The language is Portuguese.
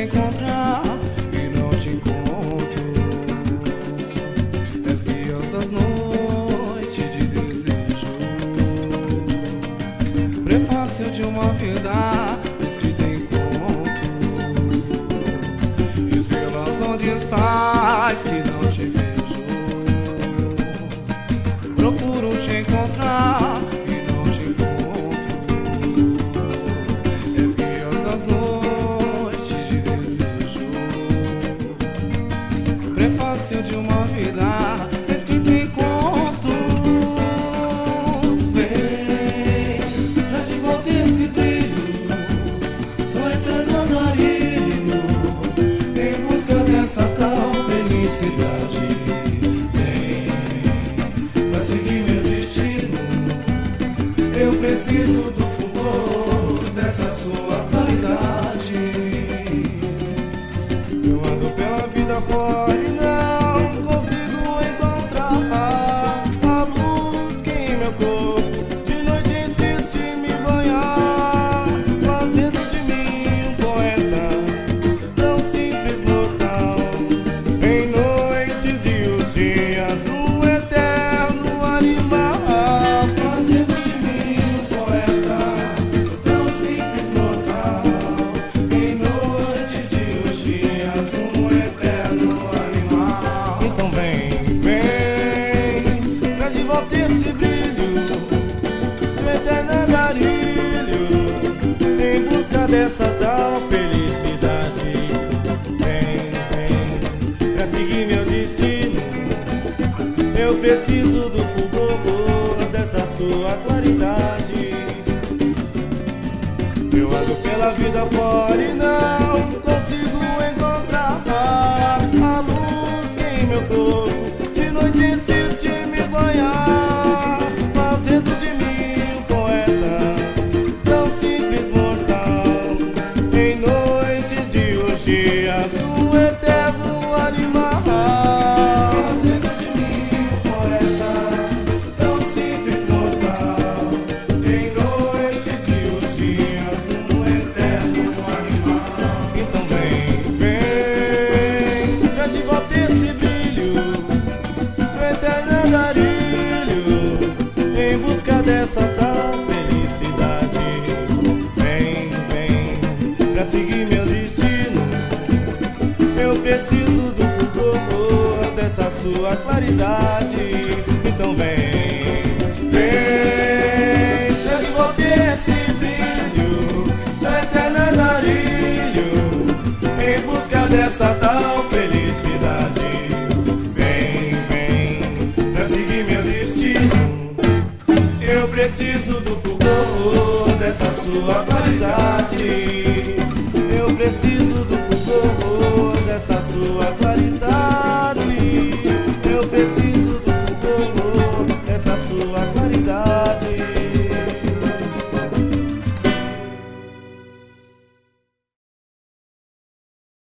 encontrar e não te encontro. És guias das noites de desejo, prefácio de uma vida escrita em contos, estrelas onde estás que não te vejo. Procuro te encontrar e não te encontro. És guias das noites de desejo, prefácio de uma vida escrita em contos. Vem, traz de volta esse brilho, só entra no andarilho, em busca dessa tal felicidade. Vem, pra seguir meu destino, eu preciso do fulgor dessa sua claridade. Eu ando pela vida fora e não consigo encontrar a luz que em meu corpo de noite insiste em me banhar, fazendo de mim um poeta tão simples mortal. Em noites e os dias um eterno animal, Fazendo de mim um poeta tão simples mortal. Em noites e os dias um eterno animal. Então vem, vem, traz de volta esse brilho, seu eterno andarilho, em busca dessa tal felicidade. Vem, vem, pra seguir meu destino, eu preciso do fulgor dessa sua claridade. Eu ando pela vida fora e não consigo encontrar a luz que em meu corpo de noite insiste em me banhar, fazendo de mim um poeta tão simples mortal. Em noites de os dias um eterno animal. Fazendo de mim um poeta tão simples mortal. Em noites e os dias um eterno animal. Então vem, vem, traz de volta esse brilho, seu eterno andarilho, em busca dessa tal felicidade. Vem, vem, pra seguir meu destino, eu preciso do fulgor dessa sua claridade. Então vem, vem, traz de volta esse brilho, seu eterno andarilho, em busca dessa tal felicidade. Vem, vem, pra seguir meu destino, eu preciso do fulgor dessa sua claridade.